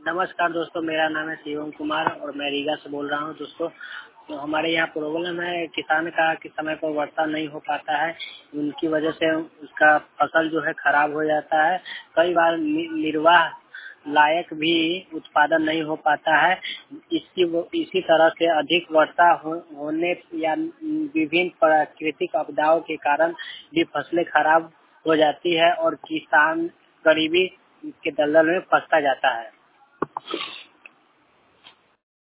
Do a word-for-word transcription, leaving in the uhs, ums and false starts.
नमस्कार दोस्तों, मेरा नाम है शिवम कुमार और मैं रीगा से बोल रहा हूं दोस्तों। तो हमारे यहाँ प्रॉब्लम है किसान का कि समय पर वर्षा नहीं हो पाता है। उनकी वजह से उसका फसल जो है खराब हो जाता है। कई बार नि, निर्वाह लायक भी उत्पादन नहीं हो पाता है। इसकी इसी तरह से अधिक वर्षा हो, होने या विभिन्न प्राकृतिक आपदाओं के कारण भी फसलें खराब हो जाती है और किसान गरीबी के दलदल में फंसता जाता है।